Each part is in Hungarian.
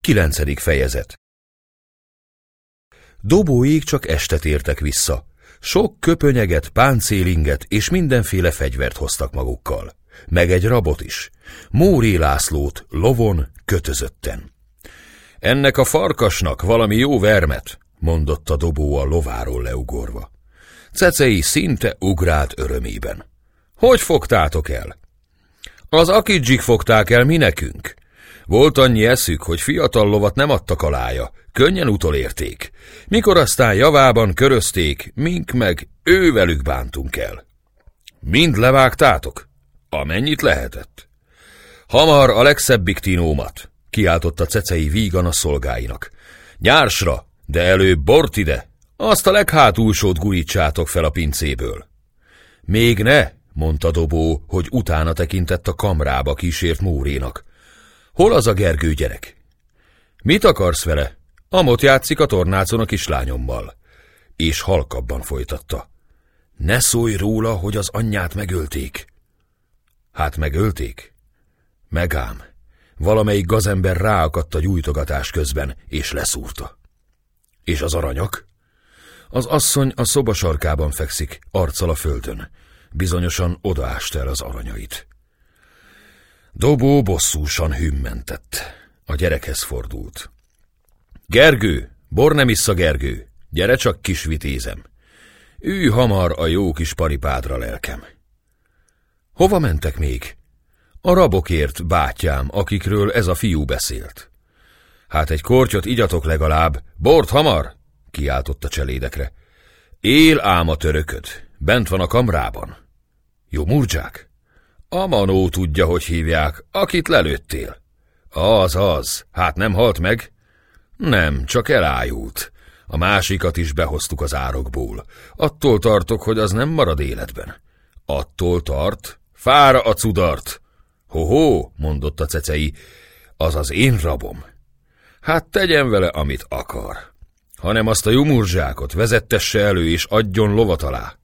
9. fejezet. Dobóig csak este tértek vissza. Sok köpönyeget, páncélinget és mindenféle fegyvert hoztak magukkal. Meg egy rabot is. Móri Lászlót, lovon, kötözötten. Ennek a farkasnak valami jó vermet, mondott a dobó a lováról leugorva. Cecei szinte ugrált örömében. Hogy fogtátok el? Az akidzsik fogták el, mi nekünk. Volt annyi eszük, hogy fiatal lovat nem adtak alája, könnyen utolérték. Mikor aztán javában körözték, mink meg ővelük bántunk el. Mind levágtátok? Amennyit lehetett. Hamar a legszebbik tinómat, kiáltotta Cecei vígan a szolgáinak. Nyársra, de előbb bort ide, azt a leghátulsót gurítsátok fel a pincéből. Még ne, mondta Dobó, hogy utána tekintett a kamrába kísért Mórénak. Hol az a Gergő gyerek? Mit akarsz vele? Amott játszik a tornácon a kislányommal. És halkabban folytatta. Ne szólj róla, hogy az anyját megölték. Hát megölték? Megám. Valamelyik gazember ráakadt a gyújtogatás közben, és leszúrta. És az aranyak? Az asszony a szoba sarkában fekszik, arccal a földön. Bizonyosan odaásta el az aranyait. Dobó bosszúsan hümmentett. A gyerekhez fordult. Gergő, bor nem issza Gergő, gyere csak kis vitézem. Ülj hamar a jó kis paripádra, lelkem. Hova mentek még? A rabokért, bátyám, akikről ez a fiú beszélt. Hát egy kortyot igyatok legalább, bort hamar, kiáltott a cselédekre. Él ám a törököd, bent van a kamrában. Jó murdzsák? A manó tudja, hogy hívják, akit lelőttél. Az, hát nem halt meg? Nem, csak elájult. A másikat is behoztuk az árokból. Attól tartok, hogy az nem marad életben. Attól tart? Fára a cudart! Ho-ho, mondotta Cecei, az az én rabom. Hát tegyen vele, amit akar. Hanem azt a jumurdzsákot vezettesse elő, és adjon lovat alá.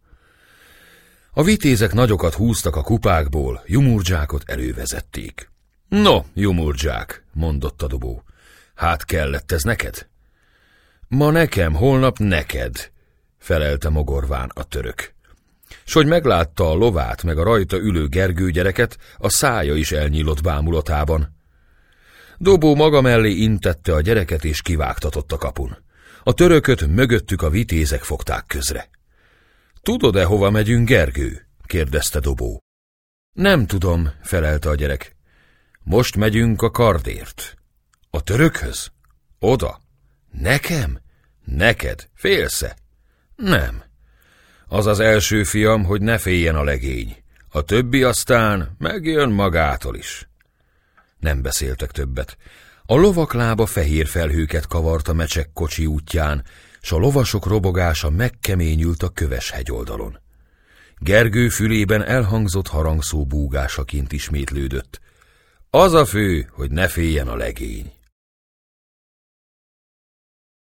A vitézek nagyokat húztak a kupákból, jumurdzsákot elővezették. No, jumurdzsák, mondotta Dobó. Hát kellett ez neked? Ma nekem, holnap neked, felelte mogorván a török. S hogy meglátta a lovát meg a rajta ülő Gergő gyereket, a szája is elnyílott bámulatában. Dobó maga mellé intette a gyereket, és kivágtatott a kapun. A törököt mögöttük a vitézek fogták közre. Tudod-e, hova megyünk, Gergő? kérdezte Dobó. Nem tudom, felelte a gyerek. Most megyünk a kardért. A törökhöz? Oda. Nekem? Neked. Félsz-e? Nem. Az az első fiam, hogy ne féljen a legény. A többi aztán megjön magától is. Nem beszéltek többet. A lovak lába fehér felhőket kavart a mecsek kocsi útján, s a lovasok robogása megkeményült a köves hegyoldalon. Gergő fülében elhangzott harangszó búgásaként ismétlődött. Az a fő, hogy ne féljen a legény.